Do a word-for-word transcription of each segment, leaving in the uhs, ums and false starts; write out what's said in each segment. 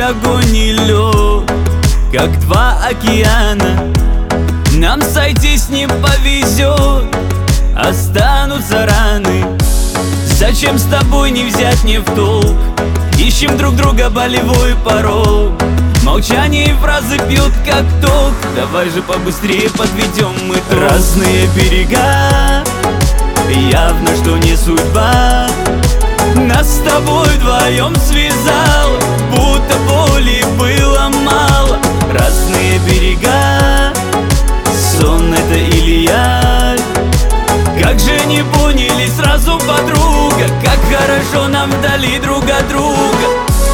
огонь и лед, как два океана. Нам сойтись не повезет, останутся раны. Зачем с тобой не взять не в толк? Ищем друг друга болевой порог. Молчание и фразы пьют как ток. Давай же побыстрее подведем итог. Разные берега, явно, что не судьба нас с тобой вдвоем связала, будто боли было мало. Разные берега, сон это или я? Как же не поняли сразу, подруга, как хорошо нам вдали друг от друга.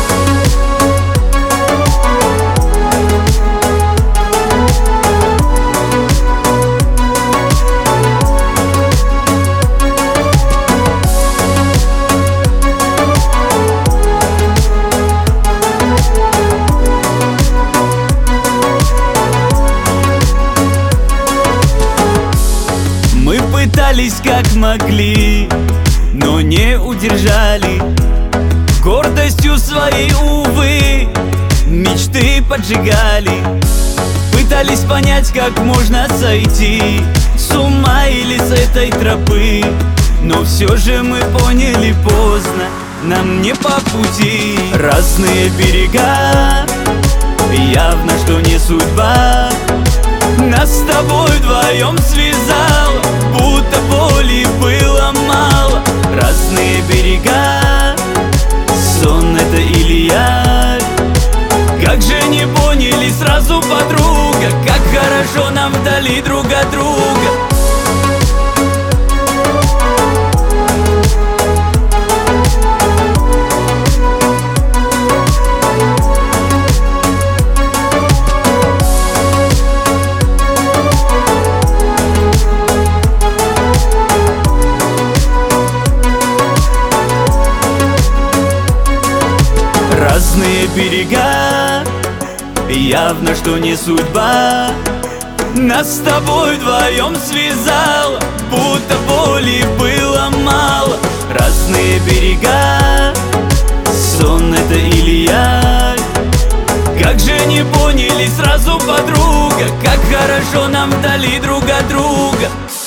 Мы пытались как могли, но не удержали. Гордостью своей, увы, мечты поджигали. Пытались понять, как можно сойти с ума или с этой тропы, но все же мы поняли поздно, нам не по пути. Разные берега, явно, что не судьба нас с тобой вдвоем связала, будто боли было мало. Разные берега, сон это или я? Как же не поняли сразу, подруга, как хорошо нам вдали друг от друга. Разные берега, явно, что не судьба нас с тобой вдвоем связала, будто боли было мало. Разные берега, сон это или я? Как же не поняли сразу, подруга, как хорошо нам вдали друг от друга.